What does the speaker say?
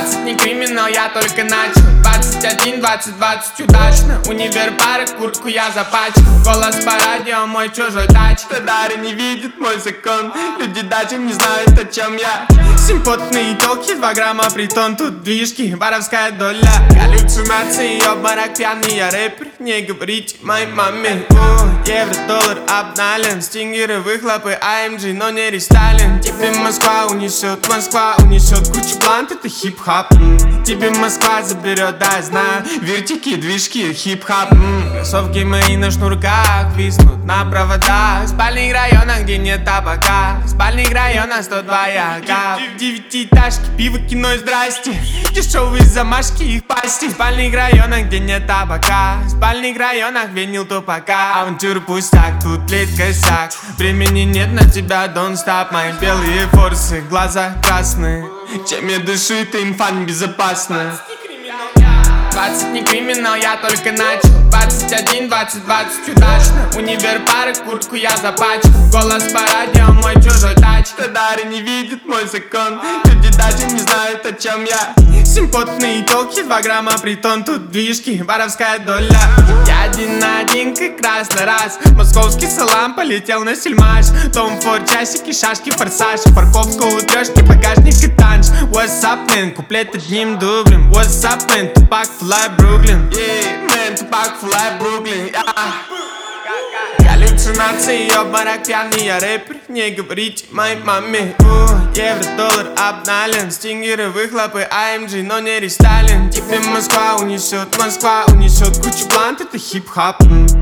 20 не криминал, я только начал. 21, 20, 20 удачно. Универ, пары, куртку я запачкал. Голос по радио, мой чужой тачка. Дары не видит мой закон. Люди даже не знают, о чем я. Симпотные телки, 2 грамма притон. Тут движки, воровская доля. Галлюцинации, обморок, пьяный я рэпер. Не говорите моей маме. Евро, доллар обнален. Стингеры, выхлопы, AMG, но не рестайлинг. Тебе Москва унесет кучу блант, это хип-хоп. Тебе Москва заберет, да, знаю. Вертики, движки, хип-хоп. Кроссовки мои на шнурках виснут на проводах. В спальных районах, где нет табака. В спальных районах 102 яка. В 9-этажке пиво, кино и здрасте. Дешевые замашки, их пасти. В спальных районах, где нет табака. В спальных районах винил тупака. Авантюр пустяк, тут лет косяк. Времени нет на тебя, don't stop. Мои белые форсы, глаза красные. Чем я дышу, это инфа небезопасна. 20 не криминал, я только начал. 21, 20, 20 удачно. Универ, пары, куртку я запачкал. Голос по радио, мой чужой тачка. Дары не видит мой закон. Люди даже не знают, о чем я. Симпотные телки, 2 грамма притон. Тут движки, воровская доля. Я один на один, как раз на раз. Московский салам полетел на сельмаш. Том Форд, часики, шашки, форсаж. Парковка у трешки, багажник и танч. What's up, man? Куплет одним дублем. What's up, man? Тупак, флай, Бруклин. Yeah, man, Тупак, флай, Бруклин. Галлюцинации, обморок, пьяный я рэпер. Не говорите моей маме. Евро, доллар обнален. Стингеры, выхлопы, AMG, но не рестайлинг. Тебе Москва унесет кучу блант, это хип-хоп.